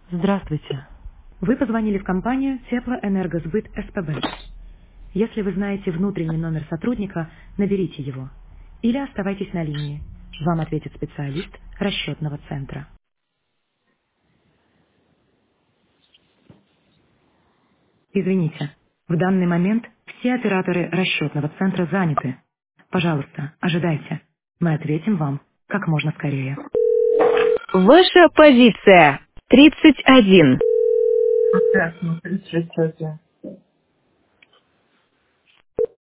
Здравствуйте. Вы позвонили в компанию Теплоэнергосбыт СПБ. Если вы знаете внутренний номер сотрудника, наберите его. Или оставайтесь на линии. Вам ответит специалист расчетного центра. Извините, в данный момент все операторы расчетного центра заняты. Пожалуйста, ожидайте. Мы ответим вам как можно скорее. Ваша позиция 31. Ясно, 31.